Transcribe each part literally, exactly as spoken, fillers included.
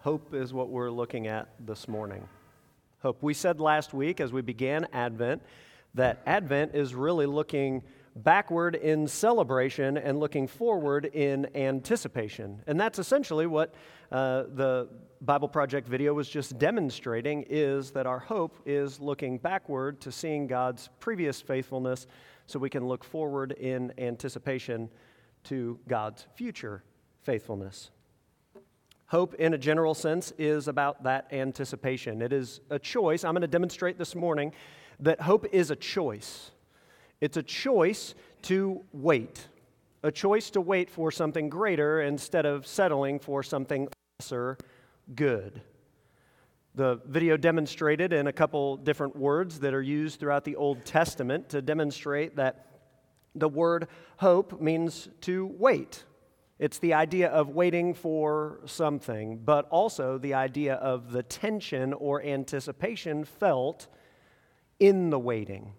Hope is what we're looking at this morning. Hope. We said last week as we began Advent that Advent is really looking backward in celebration and looking forward in anticipation. And that's essentially what uh, the Bible Project video was just demonstrating, is that our hope is looking backward to seeing God's previous faithfulness so we can look forward in anticipation to God's future faithfulness. Hope, in a general sense, is about that anticipation. It is a choice. I'm going to demonstrate this morning that hope is a choice. It's a choice to wait, a choice to wait for something greater instead of settling for something lesser good. The video demonstrated in a couple different words that are used throughout the Old Testament to demonstrate that the word hope means to wait. It's the idea of waiting for something, but also the idea of the tension or anticipation felt in the waiting.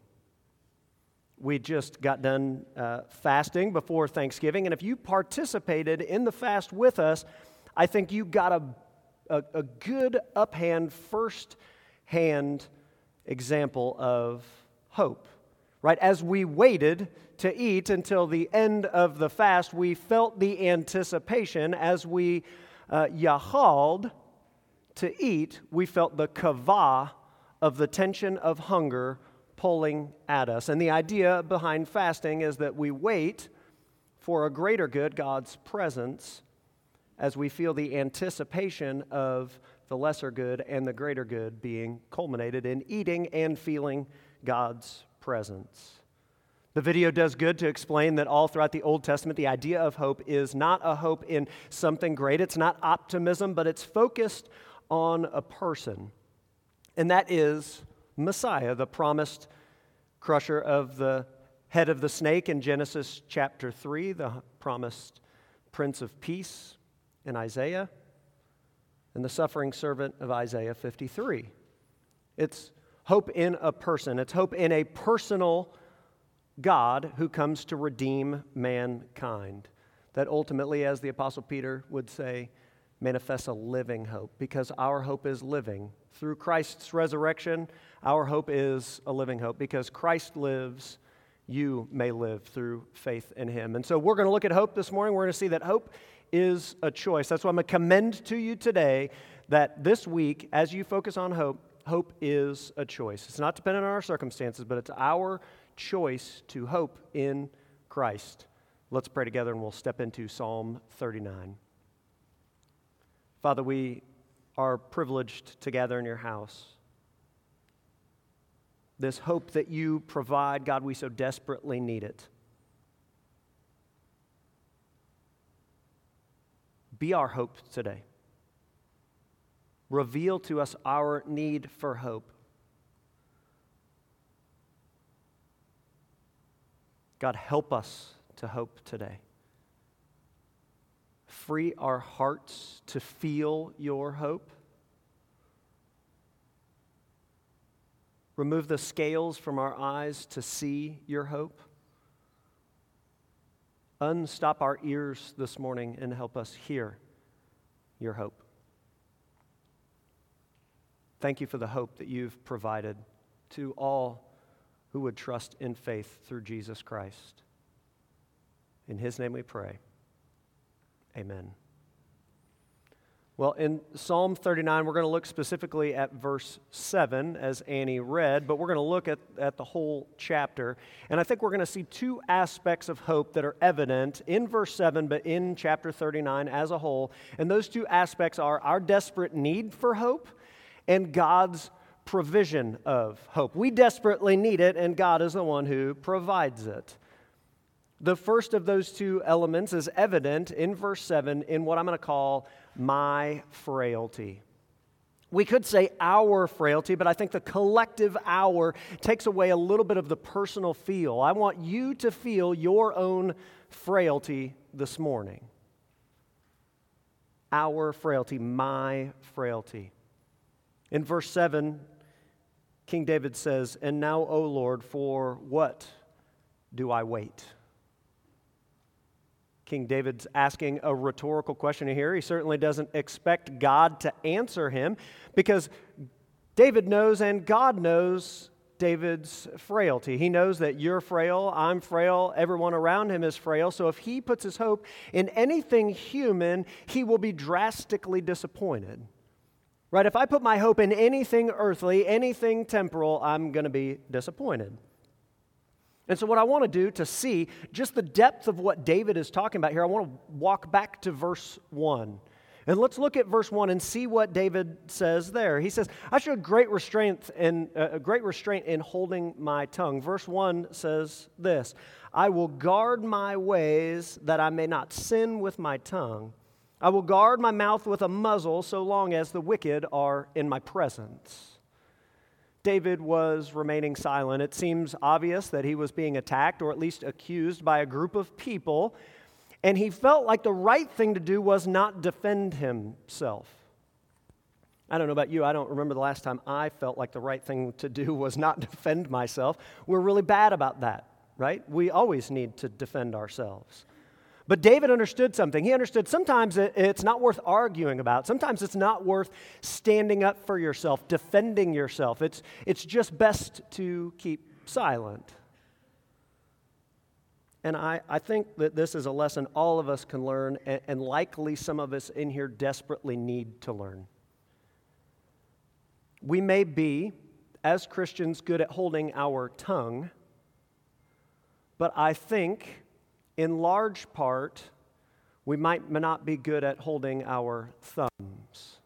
We just got done uh, fasting before Thanksgiving, and if you participated in the fast with us, I think you got a, a, a good uphand, first-hand example of hope. Right, as we waited to eat until the end of the fast, we felt the anticipation. As we uh, yahaled to eat, we felt the kavah of the tension of hunger pulling at us. And the idea behind fasting is that we wait for a greater good, God's presence, as we feel the anticipation of the lesser good and the greater good being culminated in eating and feeling God's presence. The video does good to explain that all throughout the Old Testament, the idea of hope is not a hope in something great. It's not optimism, but it's focused on a person. And that is Messiah, the promised crusher of the head of the snake in Genesis chapter three, the promised Prince of Peace in Isaiah, and the suffering servant of Isaiah fifty-three. It's hope in a person. It's hope in a personal God who comes to redeem mankind. That ultimately, as the Apostle Peter would say, manifests a living hope, because our hope is living. Through Christ's resurrection, our hope is a living hope. Because Christ lives, you may live through faith in Him. And so we're going to look at hope this morning. We're going to see that hope is a choice. That's why I'm going to commend to you today that this week, as you focus on hope, hope is a choice. It's not dependent on our circumstances, but it's our choice to hope in Christ. Let's pray together and we'll step into Psalm thirty-nine. Father, we are privileged to gather in your house. This hope that you provide, God, we so desperately need it. Be our hope today. Reveal to us our need for hope. God, help us to hope today. Free our hearts to feel your hope. Remove the scales from our eyes to see your hope. Unstop our ears this morning and help us hear your hope. Thank you for the hope that you've provided to all who would trust in faith through Jesus Christ. In His name we pray. Amen. Well, in Psalm thirty-nine, we're going to look specifically at verse seven, as Annie read, but we're going to look at, at the whole chapter. And I think we're going to see two aspects of hope that are evident in verse seven, but in chapter thirty-nine as a whole. And those two aspects are our desperate need for hope and God's provision of hope. We desperately need it, and God is the one who provides it. The first of those two elements is evident in verse seven in what I'm going to call my frailty. We could say our frailty, but I think the collective our takes away a little bit of the personal feel. I want you to feel your own frailty this morning. Our frailty, my frailty. In verse seven, King David says, "And now, O Lord, for what do I wait?" King David's asking a rhetorical question here. He certainly doesn't expect God to answer him because David knows and God knows David's frailty. He knows that you're frail, I'm frail, everyone around him is frail. So if he puts his hope in anything human, he will be drastically disappointed. Right? If I put my hope in anything earthly, anything temporal, I'm going to be disappointed. And so what I want to do to see just the depth of what David is talking about here, I want to walk back to verse one. And let's look at verse one and see what David says there. He says, I showed great restraint in, uh, great restraint in holding my tongue. Verse one says this, I will guard my ways that I may not sin with my tongue. I will guard my mouth with a muzzle so long as the wicked are in my presence. David was remaining silent. It seems obvious that he was being attacked or at least accused by a group of people, and he felt like the right thing to do was not defend himself. I don't know about you. I don't remember the last time I felt like the right thing to do was not defend myself. We're really bad about that, right? We always need to defend ourselves. But David understood something. He understood sometimes it's not worth arguing about. Sometimes it's not worth standing up for yourself, defending yourself. It's, it's just best to keep silent. And I, I think that this is a lesson all of us can learn, and, and likely some of us in here desperately need to learn. We may be, as Christians, good at holding our tongue, but I think in large part, we might not be good at holding our thumbs.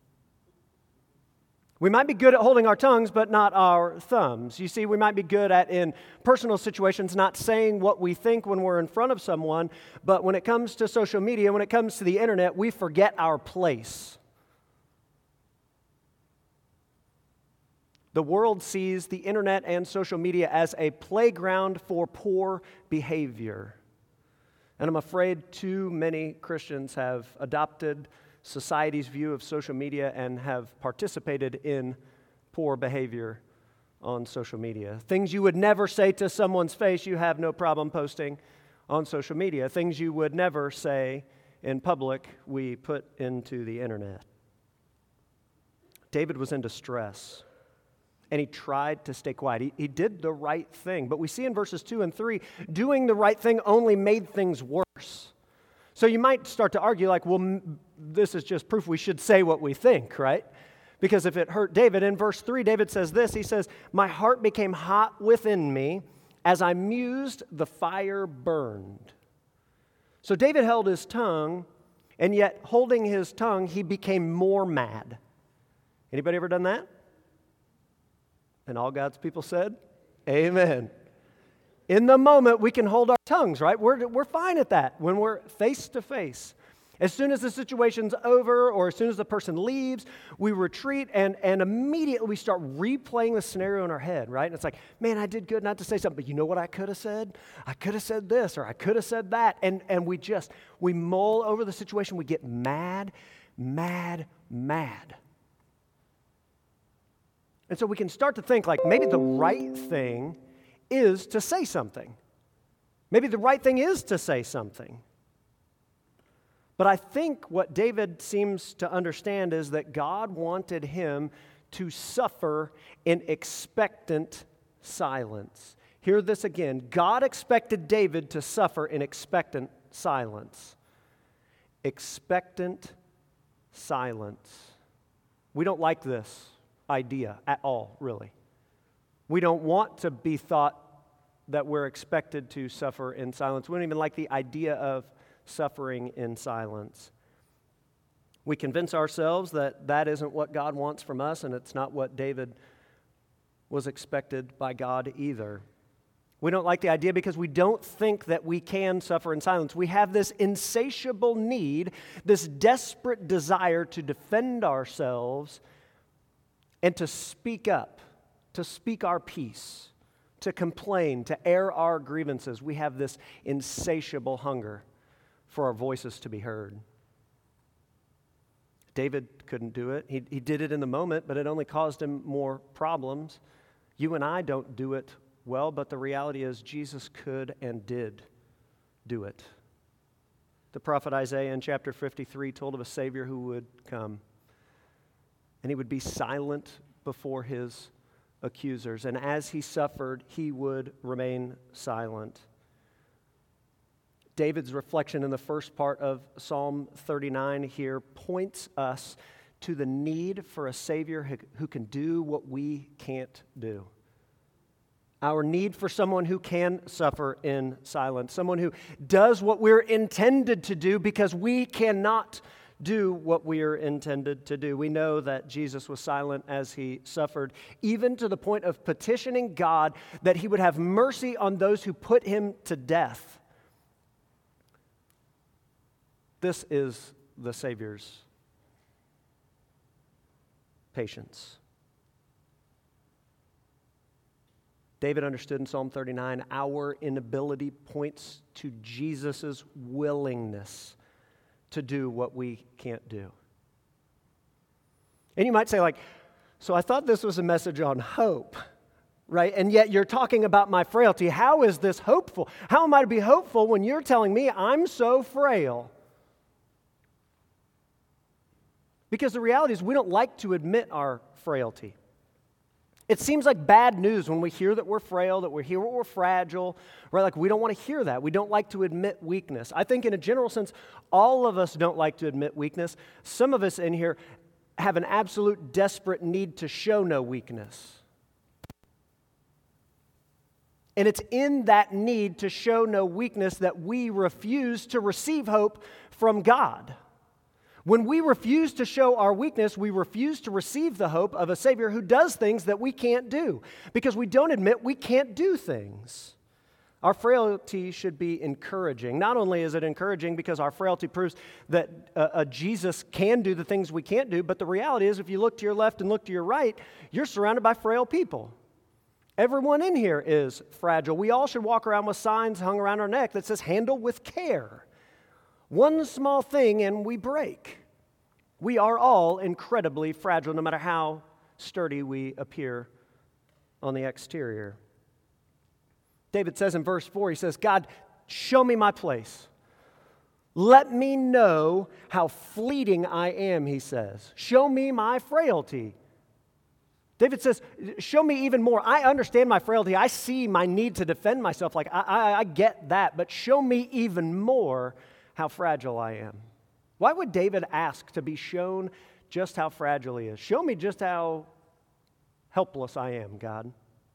We might be good at holding our tongues, but not our thumbs. You see, we might be good at, in personal situations, not saying what we think when we're in front of someone, but when it comes to social media, when it comes to the internet, we forget our place. The world sees the internet and social media as a playground for poor behavior. And I'm afraid too many Christians have adopted society's view of social media and have participated in poor behavior on social media. Things you would never say to someone's face, you have no problem posting on social media. Things you would never say in public, we put into the internet. David was in distress, and he tried to stay quiet. He, he did the right thing. But we see in verses two and three, doing the right thing only made things worse. So you might start to argue like, well, m- this is just proof we should say what we think, right? Because if it hurt David, in verse three, David says this, he says, my heart became hot within me. As I mused, the fire burned. So David held his tongue, and yet holding his tongue, he became more mad. Anybody ever done that? And all God's people said, amen. In the moment, we can hold our tongues, right? We're, we're fine at that when we're face to face. As soon as the situation's over or as soon as the person leaves, we retreat and, and immediately we start replaying the scenario in our head, right? And it's like, man, I did good not to say something, but you know what I could have said? I could have said this or I could have said that. And, and we just, we mull over the situation. We get mad, mad, mad. And so we can start to think like maybe the right thing is to say something. Maybe the right thing is to say something. But I think what David seems to understand is that God wanted him to suffer in expectant silence. Hear this again. God expected David to suffer in expectant silence. Expectant silence. We don't like this idea at all, really. We don't want to be thought that we're expected to suffer in silence. We don't even like the idea of suffering in silence. We convince ourselves that that isn't what God wants from us, and it's not what David was expected by God either. We don't like the idea because we don't think that we can suffer in silence. We have this insatiable need, this desperate desire to defend ourselves and to speak up, to speak our piece, to complain, to air our grievances. We have this insatiable hunger for our voices to be heard. David couldn't do it. He, he did it in the moment, but it only caused him more problems. You and I don't do it well, but the reality is Jesus could and did do it. The prophet Isaiah in chapter fifty-three told of a Savior who would come, and he would be silent before his accusers. And as he suffered, he would remain silent. David's reflection in the first part of Psalm thirty-nine here points us to the need for a Savior who can do what we can't do. Our need for someone who can suffer in silence, someone who does what we're intended to do because we cannot do what we are intended to do. We know that Jesus was silent as he suffered, even to the point of petitioning God that he would have mercy on those who put him to death. This is the Savior's patience. David understood in Psalm thirty-nine, our inability points to Jesus' willingness to do what we can't do. And you might say, like, so I thought this was a message on hope, right? And yet you're talking about my frailty. How is this hopeful? How am I to be hopeful when you're telling me I'm so frail? Because the reality is we don't like to admit our frailty. It seems like bad news when we hear that we're frail, that we hear that we're fragile, right? Like we don't want to hear that. We don't like to admit weakness. I think in a general sense, all of us don't like to admit weakness. Some of us in here have an absolute desperate need to show no weakness. And it's in that need to show no weakness that we refuse to receive hope from God. When we refuse to show our weakness, we refuse to receive the hope of a Savior who does things that we can't do, because we don't admit we can't do things. Our frailty should be encouraging. Not only is it encouraging because our frailty proves that uh, uh, Jesus can do the things we can't do, but the reality is if you look to your left and look to your right, you're surrounded by frail people. Everyone in here is fragile. We all should walk around with signs hung around our neck that says, handle with care. One small thing and we break. We are all incredibly fragile, no matter how sturdy we appear on the exterior. David says in verse four, he says, God, show me my place. Let me know how fleeting I am, he says. Show me my frailty. David says, show me even more. I understand my frailty. I see my need to defend myself. Like, I, I, I get that, but show me even more how fragile I am. Why would David ask to be shown just how fragile he is? Show me just how helpless I am, God.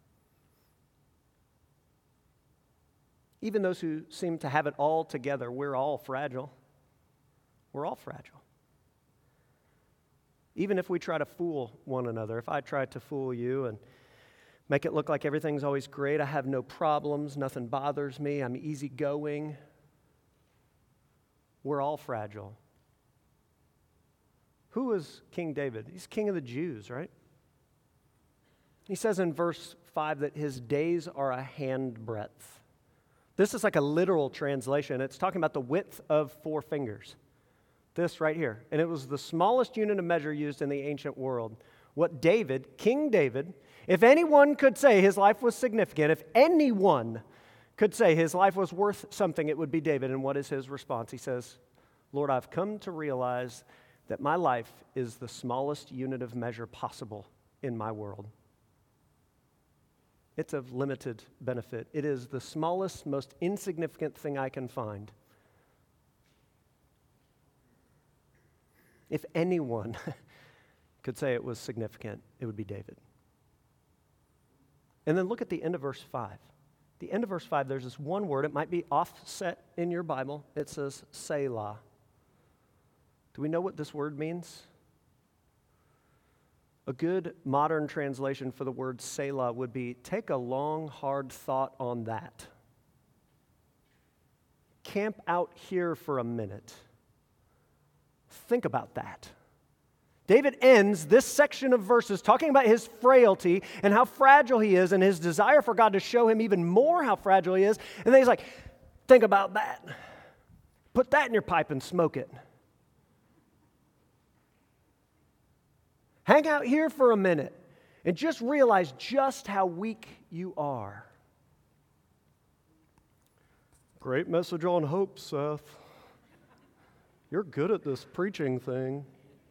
Even those who seem to have it all together, we're all fragile. We're all fragile. Even if we try to fool one another, if I try to fool you and make it look like everything's always great, I have no problems, nothing bothers me, I'm easygoing, we're all fragile. Who is King David? He's king of the Jews, right? He says in verse five that his days are a handbreadth. This is like a literal translation. It's talking about the width of four fingers. This right here. And it was the smallest unit of measure used in the ancient world. What David, King David, if anyone could say his life was significant, if anyone could say his life was worth something, it would be David. And what is his response? He says, Lord, I've come to realize that my life is the smallest unit of measure possible in my world. It's of limited benefit. It is the smallest, most insignificant thing I can find. If anyone could say it was significant, it would be David. And then look at the end of verse five. The end of verse five, there's this one word. It might be offset in your Bible. It says Selah. Do we know what this word means? A good modern translation for the word Selah would be, take a long, hard thought on that. Camp out here for a minute. Think about that. David ends this section of verses talking about his frailty and how fragile he is and his desire for God to show him even more how fragile he is. And then he's like, think about that. Put that in your pipe and smoke it. Hang out here for a minute and just realize just how weak you are. Great message on hope, Seth. You're good at this preaching thing.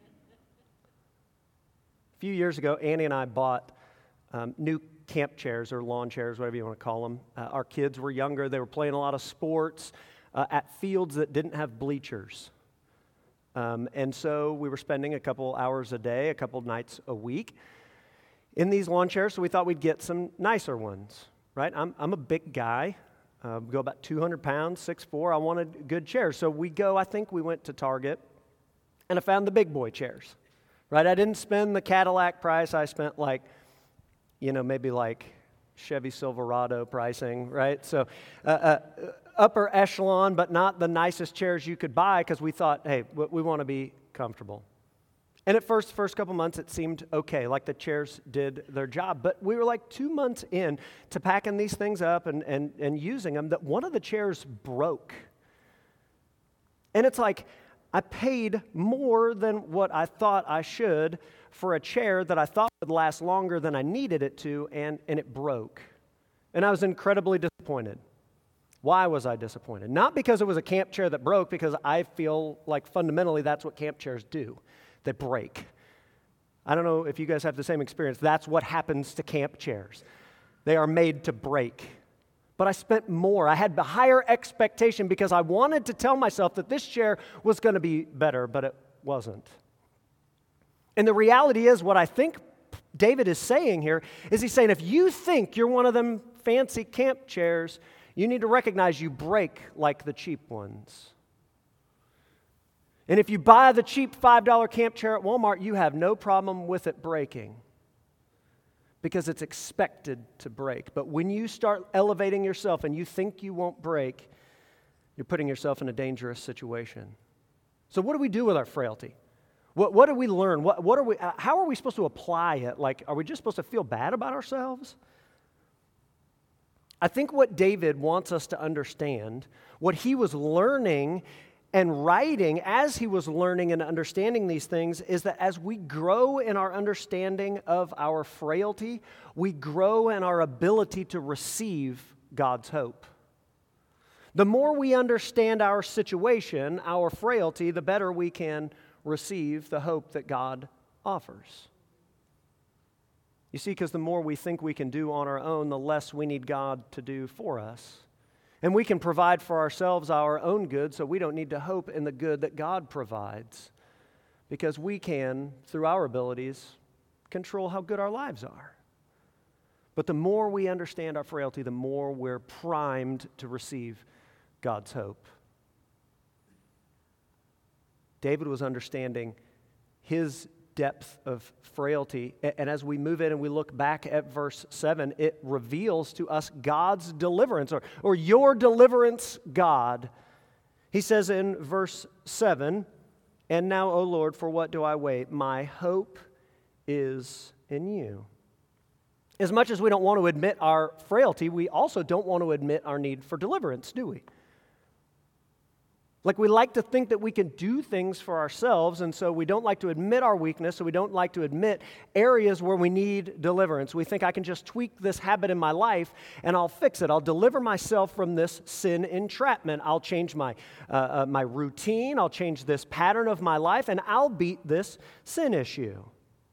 A few years ago, Annie and I bought um, new camp chairs or lawn chairs, whatever you want to call them. Uh, our kids were younger. They were playing a lot of sports uh, at fields that didn't have bleachers. Um, and so we were spending a couple hours a day, a couple nights a week in these lawn chairs, so we thought we'd get some nicer ones, right? I'm, I'm a big guy. Uh, go about two hundred pounds, six foot four. I wanted good chairs. So we go, I think we went to Target, and I found the big boy chairs, right? I didn't spend the Cadillac price. I spent like, you know, maybe like Chevy Silverado pricing, right? So uh, uh, upper echelon, but not the nicest chairs you could buy because we thought, hey, we want to be comfortable. And at first, first couple months, it seemed okay, like the chairs did their job. But we were like two months in to packing these things up and, and, and using them, that one of the chairs broke. And it's like, I paid more than what I thought I should for a chair that I thought would last longer than I needed it to, and, and it broke. And I was incredibly disappointed. Why was I disappointed? Not because it was a camp chair that broke, because I feel like fundamentally that's what camp chairs do. They break. I don't know if you guys have the same experience. That's what happens to camp chairs. They are made to break. But I spent more. I had a higher expectation because I wanted to tell myself that this chair was going to be better, but it wasn't. And the reality is, what I think David is saying here is he's saying, if you think you're one of them fancy camp chairs, you need to recognize you break like the cheap ones. And if you buy the cheap five dollar camp chair at Walmart, you have no problem with it breaking because it's expected to break. But when you start elevating yourself and you think you won't break, you're putting yourself in a dangerous situation. So what do we do with our frailty? What, what do we learn? What, what are we? How are we supposed to apply it? Like, are we just supposed to feel bad about ourselves? I think what David wants us to understand, what he was learning and writing as he was learning and understanding these things, is that as we grow in our understanding of our frailty, we grow in our ability to receive God's hope. The more we understand our situation, our frailty, the better we can receive the hope that God offers. You see, because the more we think we can do on our own, the less we need God to do for us. And we can provide for ourselves our own good, so we don't need to hope in the good that God provides, because we can, through our abilities, control how good our lives are. But the more we understand our frailty, the more we're primed to receive God's hope. David was understanding his depth of frailty. And as we move in and we look back at verse seven, it reveals to us God's deliverance, or, or your deliverance, God. He says in verse seven, "And now, O Lord, for what do I wait? My hope is in you." As much as we don't want to admit our frailty, we also don't want to admit our need for deliverance, do we? Like, we like to think that we can do things for ourselves, and so we don't like to admit our weakness, so we don't like to admit areas where we need deliverance. We think, I can just tweak this habit in my life, and I'll fix it. I'll deliver myself from this sin entrapment. I'll change my, uh, uh, my routine. I'll change this pattern of my life, and I'll beat this sin issue.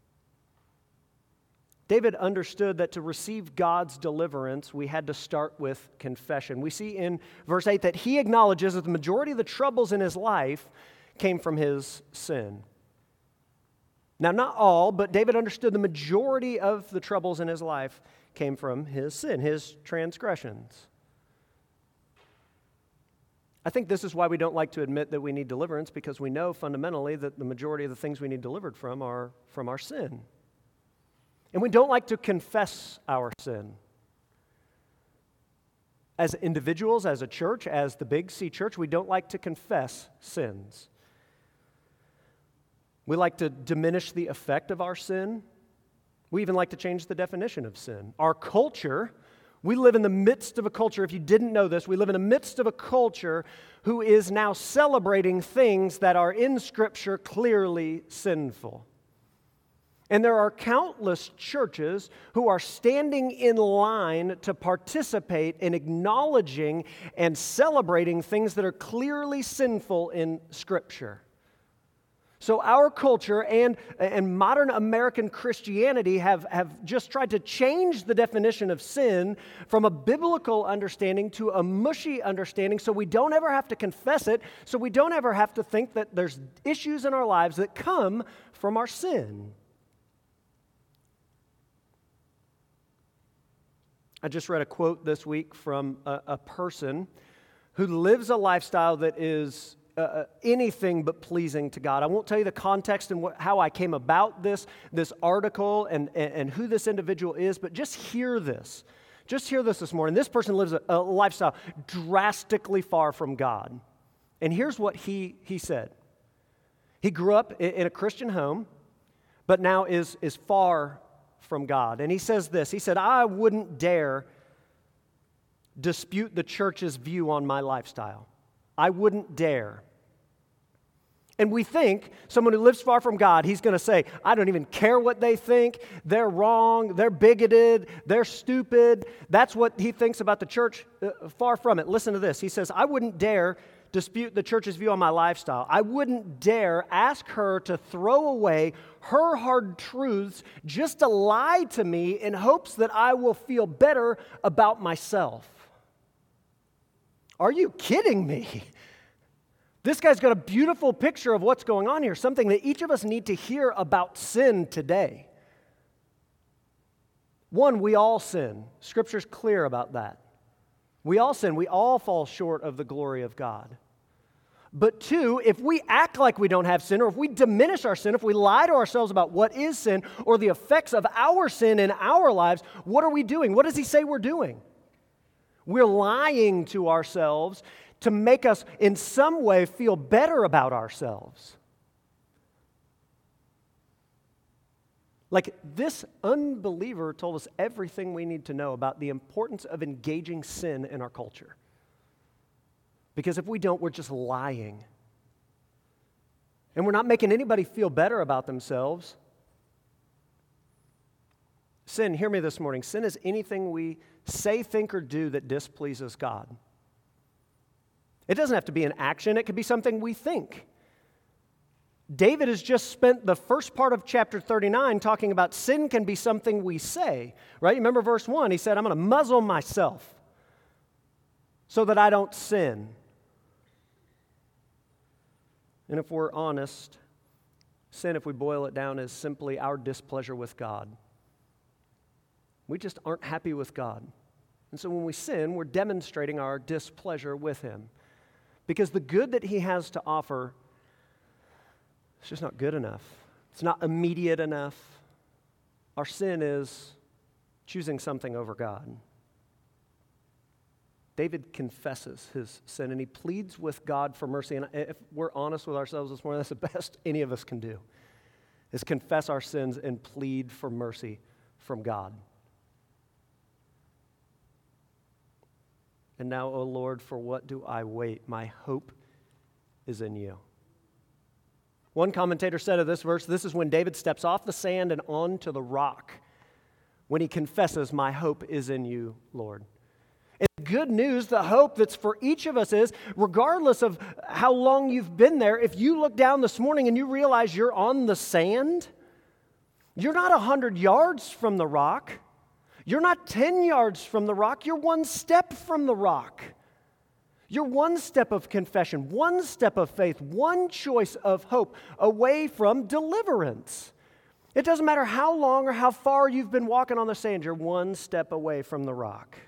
David understood that to receive God's deliverance, we had to start with confession. We see in verse eight that he acknowledges that the majority of the troubles in his life came from his sin. Now, not all, but David understood the majority of the troubles in his life came from his sin, his transgressions. I think this is why we don't like to admit that we need deliverance, because we know fundamentally that the majority of the things we need delivered from are from our sin. And we don't like to confess our sin. As individuals, as a church, as the Big C Church, we don't like to confess sins. We like to diminish the effect of our sin. We even like to change the definition of sin. Our culture, we live in the midst of a culture, if you didn't know this, we live in the midst of a culture who is now celebrating things that are in Scripture clearly sinful. And there are countless churches who are standing in line to participate in acknowledging and celebrating things that are clearly sinful in Scripture. So our culture and, and modern American Christianity have, have just tried to change the definition of sin from a biblical understanding to a mushy understanding so we don't ever have to confess it, so we don't ever have to think that there's issues in our lives that come from our sin. I just read a quote this week from a, a person who lives a lifestyle that is Uh, anything but pleasing to God. I won't tell you the context and what, how I came about this, this article and, and, and who this individual is, but just hear this. Just hear this this morning. This person lives a, a lifestyle drastically far from God. And here's what he, he said. He grew up in, in a Christian home, but now is, is far from God. And he says this. He said, I wouldn't dare dispute the church's view on my lifestyle. I wouldn't dare. And we think someone who lives far from God, he's going to say, I don't even care what they think. They're wrong. They're bigoted. They're stupid. That's what he thinks about the church. Uh, far from it. Listen to this. He says, I wouldn't dare dispute the church's view on my lifestyle. I wouldn't dare ask her to throw away her hard truths just to lie to me in hopes that I will feel better about myself. Are you kidding me? This guy's got a beautiful picture of what's going on here, something that each of us need to hear about sin today. One, we all sin. Scripture's clear about that. We all sin. We all fall short of the glory of God. But two, if we act like we don't have sin, or if we diminish our sin, if we lie to ourselves about what is sin, or the effects of our sin in our lives, what are we doing? What does he say we're doing? We're lying to ourselves to make us in some way feel better about ourselves. Like this unbeliever told us everything we need to know about the importance of engaging sin in our culture. Because if we don't, we're just lying. And we're not making anybody feel better about themselves. Sin, hear me this morning, sin is anything we say, think, or do that displeases God. It doesn't have to be an action. It could be something we think. David has just spent the first part of chapter thirty-nine talking about sin can be something we say, right? You remember verse one, he said, I'm going to muzzle myself so that I don't sin. And if we're honest, sin, if we boil it down, is simply our displeasure with God. We just aren't happy with God. And so when we sin, we're demonstrating our displeasure with Him. Because the good that He has to offer, it's just not good enough. It's not immediate enough. Our sin is choosing something over God. David confesses his sin and he pleads with God for mercy. And if we're honest with ourselves this morning, that's the best any of us can do, is confess our sins and plead for mercy from God. And now, O Lord, for what do I wait? My hope is in you. One commentator said of this verse, this is when David steps off the sand and onto the rock, when he confesses, my hope is in you, Lord. And the good news, the hope that's for each of us is, regardless of how long you've been there, if you look down this morning and you realize you're on the sand, you're not a hundred yards from the rock. You're not ten yards from the rock. You're one step from the rock. You're one step of confession, one step of faith, one choice of hope away from deliverance. It doesn't matter how long or how far you've been walking on the sand, you're one step away from the rock.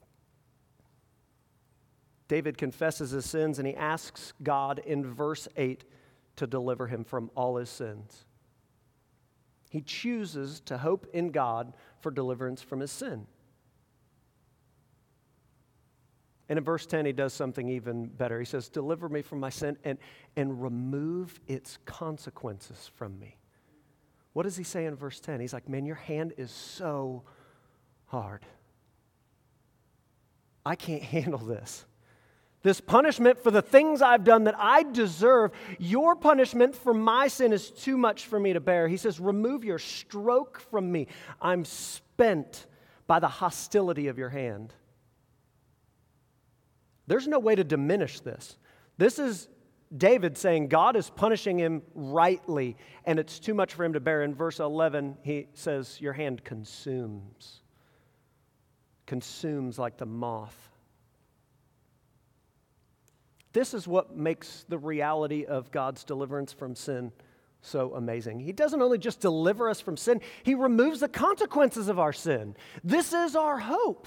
David confesses his sins and he asks God in verse eight to deliver him from all his sins. He chooses to hope in God for deliverance from his sin. And in verse ten, he does something even better. He says, deliver me from my sin and, and remove its consequences from me. What does he say in verse ten? He's like, man, your hand is so hard. I can't handle this. This punishment for the things I've done that I deserve, your punishment for my sin is too much for me to bear. He says, remove your stroke from me. I'm spent by the hostility of your hand. There's no way to diminish this. This is David saying God is punishing him rightly, and it's too much for him to bear. In verse eleven, he says, your hand consumes. Consumes like the moth. This is what makes the reality of God's deliverance from sin so amazing. He doesn't only just deliver us from sin, He removes the consequences of our sin. This is our hope.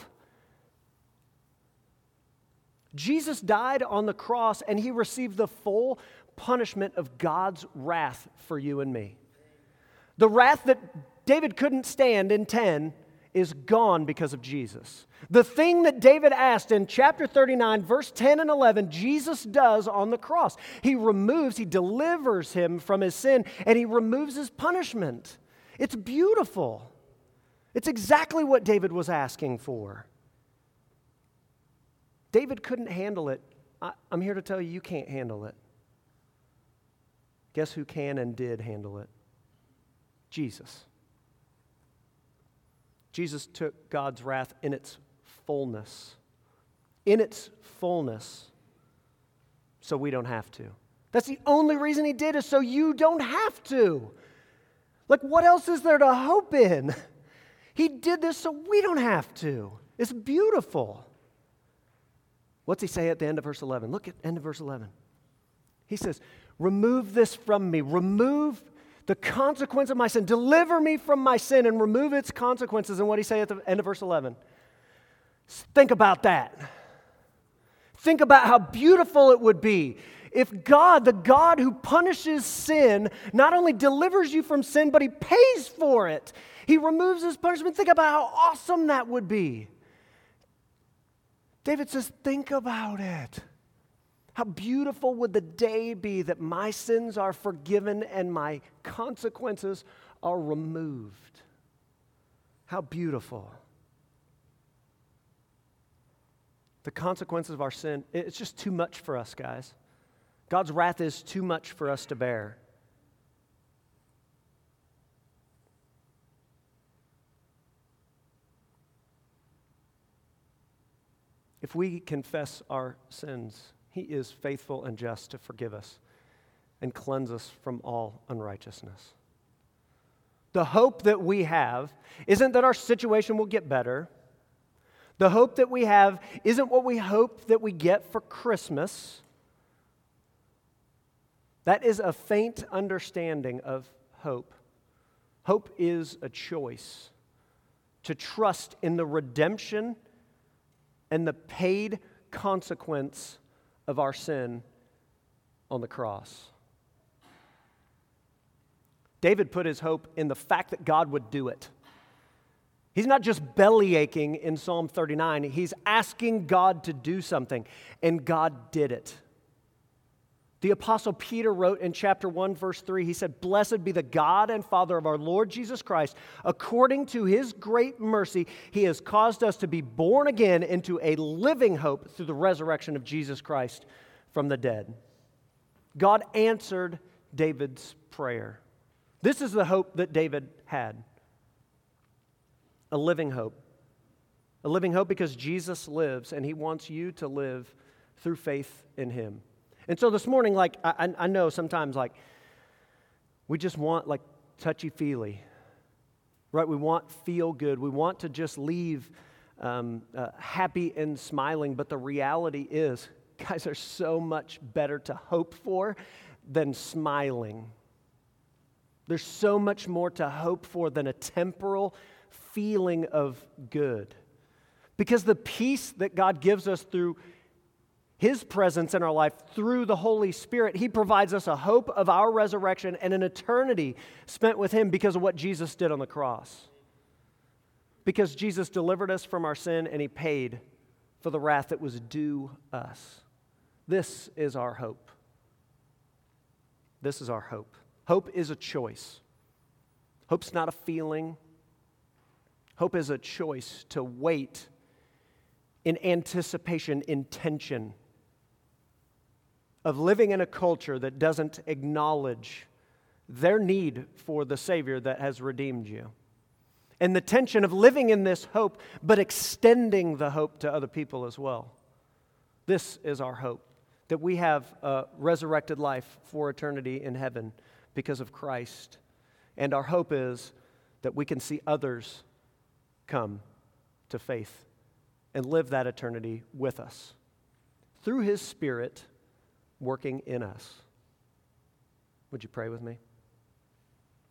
Jesus died on the cross and He received the full punishment of God's wrath for you and me. The wrath that David couldn't stand in ten is gone because of Jesus. The thing that David asked in chapter thirty-nine, verse ten and eleven, Jesus does on the cross. He removes, He delivers him from his sin, and He removes his punishment. It's beautiful. It's exactly what David was asking for. David couldn't handle it. I, I'm here to tell you, you can't handle it. Guess who can and did handle it? Jesus. Jesus took God's wrath in its fullness. In its fullness. So we don't have to. That's the only reason He did, is so you don't have to. Like, what else is there to hope in? He did this so we don't have to. It's beautiful. What's He say at the end of verse eleven? Look at the end of verse eleven. He says, remove this from me. Remove the consequence of my sin. Deliver me from my sin and remove its consequences. And what did He say at the end of verse eleven? Think about that. Think about how beautiful it would be if God, the God who punishes sin, not only delivers you from sin, but He pays for it. He removes His punishment. Think about how awesome that would be. David says, think about it. How beautiful would the day be that my sins are forgiven and my consequences are removed? How beautiful. The consequences of our sin, it's just too much for us, guys. God's wrath is too much for us to bear. If we confess our sins, He is faithful and just to forgive us and cleanse us from all unrighteousness. The hope that we have isn't that our situation will get better. The hope that we have isn't what we hope that we get for Christmas. That is a faint understanding of hope. Hope is a choice to trust in the redemption and the paid consequence of our sin on the cross. David put his hope in the fact that God would do it. He's not just belly aching in Psalm thirty-nine. He's asking God to do something, and God did it. The Apostle Peter wrote in chapter one, verse three, he said, "Blessed be the God and Father of our Lord Jesus Christ. According to His great mercy, He has caused us to be born again into a living hope through the resurrection of Jesus Christ from the dead." God answered David's prayer. This is the hope that David had. A living hope. A living hope because Jesus lives, and He wants you to live through faith in Him. And so this morning, like, I, I know sometimes, like, we just want, like, touchy-feely, right? We want feel good. We want to just leave um, uh, happy and smiling, but the reality is, guys, there's so much better to hope for than smiling. There's so much more to hope for than a temporal feeling of good. Because the peace that God gives us through His presence in our life through the Holy Spirit, He provides us a hope of our resurrection and an eternity spent with Him because of what Jesus did on the cross. Because Jesus delivered us from our sin and He paid for the wrath that was due us. This is our hope. This is our hope. Hope is a choice. Hope's not a feeling. Hope is a choice to wait in anticipation, in tension of living in a culture that doesn't acknowledge their need for the Savior that has redeemed you. And the tension of living in this hope, but extending the hope to other people as well. This is our hope. that we have a resurrected life for eternity in heaven because of Christ. And our hope is that we can see others come to faith and live that eternity with us through His Spirit working in us. Would you pray with me?